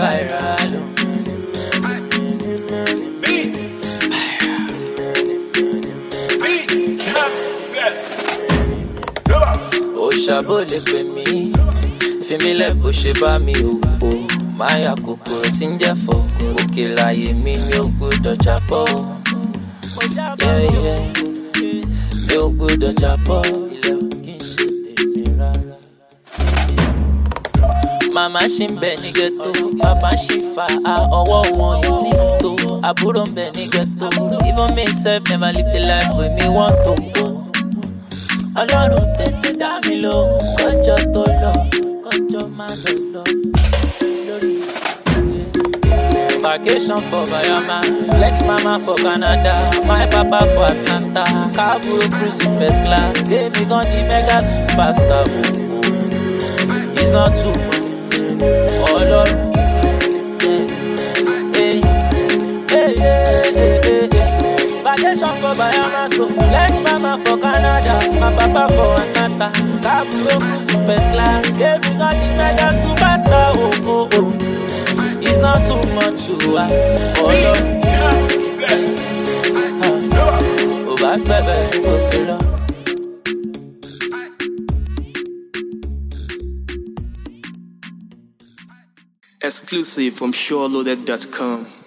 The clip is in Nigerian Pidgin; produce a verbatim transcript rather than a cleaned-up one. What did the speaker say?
viral. Beat. Beat. Fest. Ó ṣàbò lè pè mí, fi mí lẹ̀ bó ṣe bá mi ò o. Máyà kòkòrò tí ń jẹ́fọ́, òkè láyé mi mi ò gbọ́dọ̀ jábọ́. Yeah, yeah. Mi ò gbọ́dọ̀ jábọ́, ilẹ̀ ò kí n ṣe tèmi rárá. Màmá ṣì ń bẹ ní ghetto, bàbá ṣì fa ọwọ́ wọn ìtì tó. Àbúrò ń bẹ ní ghetto, even me sef never live the life wey me want to go. Ọlọ́run tètè dá mi lóhùn, kọjọ́ tó lọ, kọjọ́ má lọ lọ. Vacation for Bahamas, flex mama for Canada, my papa for Atlanta, Kabul cruise in first class, gave me gun the mega superstar. It's not too much, oh Lord. Hey, hey, hey, hey, hey, hey. Vacation for Bahamas, so flex mama for Canada, my papa for Atlanta, Kabul cruise in first class, gave me gun the mega superstar. Oh, oh, oh. It's not too much to ask for love. Oh, back, baby, okay, love. Exclusive from SureLoaded dot com.